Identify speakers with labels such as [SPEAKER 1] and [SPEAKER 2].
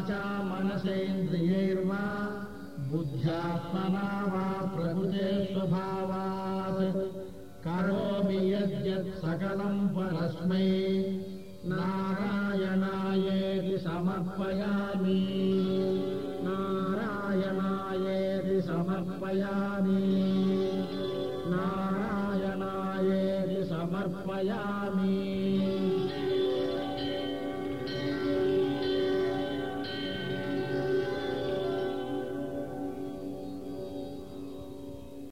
[SPEAKER 1] वाचा मनसेन्द्रियैर्वा बुद्ध्यात्मना वा प्रकृते स्वभावात् करोमि यद्यत् सकलम् परस्मै नारायणायेति समर्पयामि।